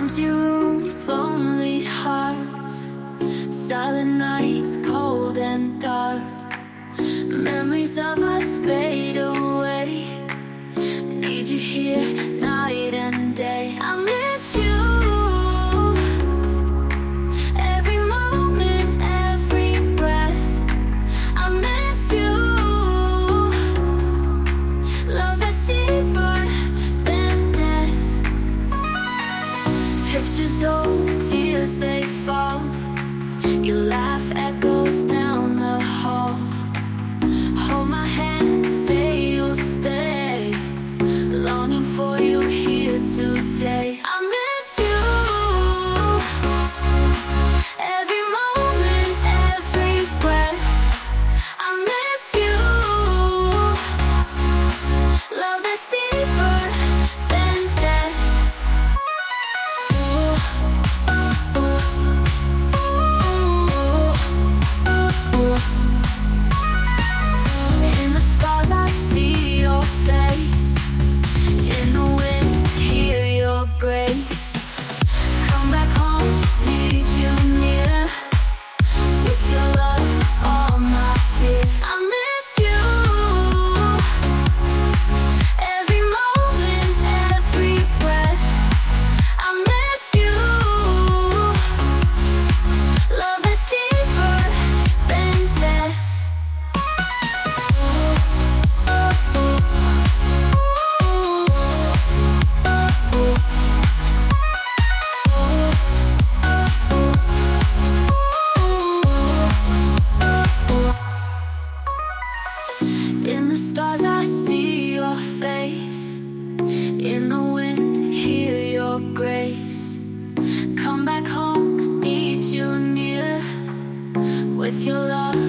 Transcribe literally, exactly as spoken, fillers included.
Empty rooms, lonely hearts, silent nights, cold and dark. Memories of us fade away. Need you here night and day. I miss you. Every moment, every breath. I miss you. Love that's deeper than death. Pictures old, tears they fall. Your laugh echoes down the hall. Hold my hand, say you'll stay. Longing for you here today. I miss you. Every moment, every breath. I miss you. Love that's deeper than death. Ooh, ooh, ooh, ooh. In the stars I see your face. In the wind, hear your grace. Come back home, need you near. With your love, all my fear. I miss you. Every moment, every breath. I miss you. Love that's deeper than death. In the stars I see your face. In the wind, hear your grace. Come back home, need you near. With your love